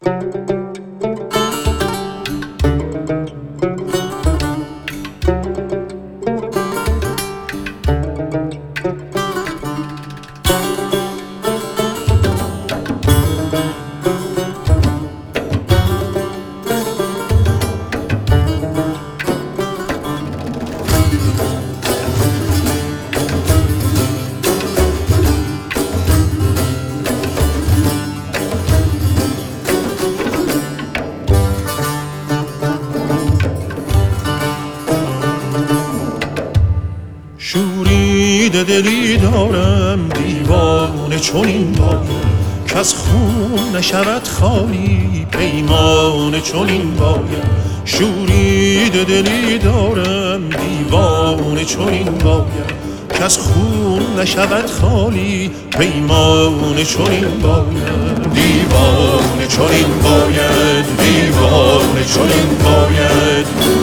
شورید دلی دارم دیوانه چنین باید کز خون نشود خالی پیمانه چنین باید شورید دلی دارم دیوانه چنین باید کز خون نشود خالی پیمانه چنین باید دیوانه چنین باید دیوانه چنین باید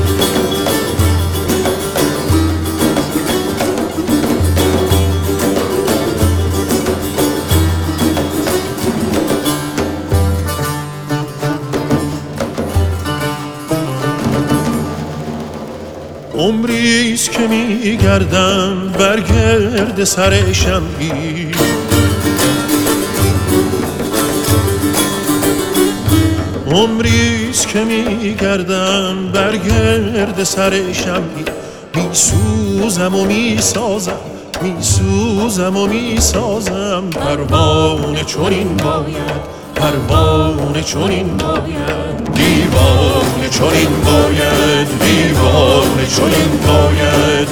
عمریست که میگردم برگرد سر شمعی عمریست که میگردم برگرد سر شمعی میسوزم و میسازم میسوزم و میسازم پروانه چنین باید پروانه چنین باید دیوانه چنین باید دیوانه چنین باید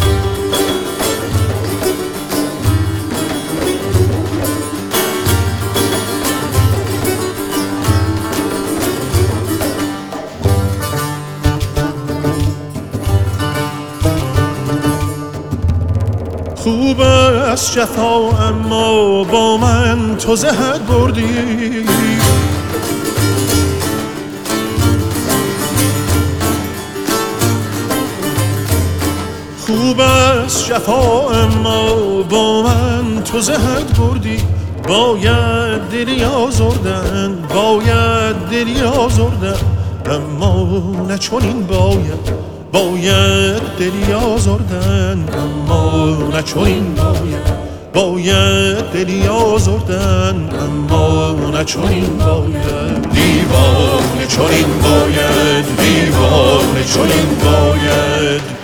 خوب است جفا اما با من تو زهر بردی خوب است جفا اما با من تو زهر بردی باید دلی آزردن باید دلی آزردن اما نه چنین باید باید دلی آزردن اما نه چنین باید باید دلی آزردن اما نه چنین باید دیوانه چنین باید دیوانه چنین باید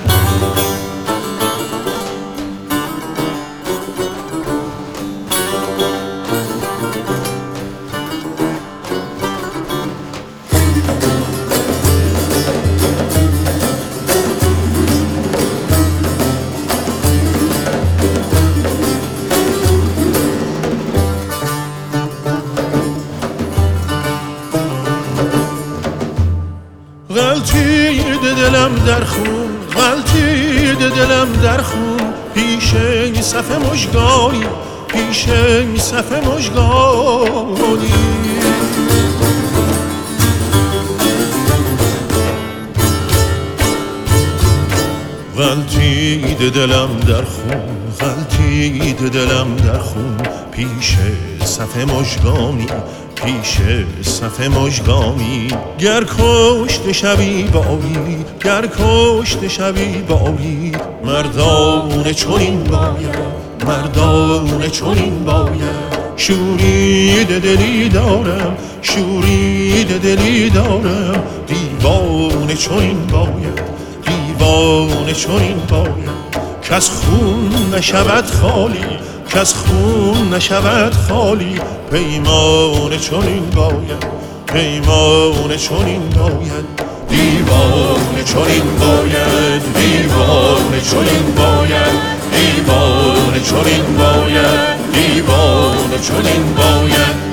غلطید دلم در خون غلطید دلم در خون پیش صف مژگانی پیش صف مژگانی غلطید دلم در خون غلطید دلم در خون پیش صف مژگانی پیش صف مژگانی گر کشته شوی باری گر کشته شوی باری مردانه چنین باید مردانه چنین باید شورید دلی دارم شورید دلی دارم دیوانه چنین باید دیوانه چنین باید کز خون نشود خالی کز خون نشود خالی پیمانه چنین باید پیمانه چنین باید دیوانه چنین باید دیوانه چنین باید دیوانه چنین باید دیوانه چنین باید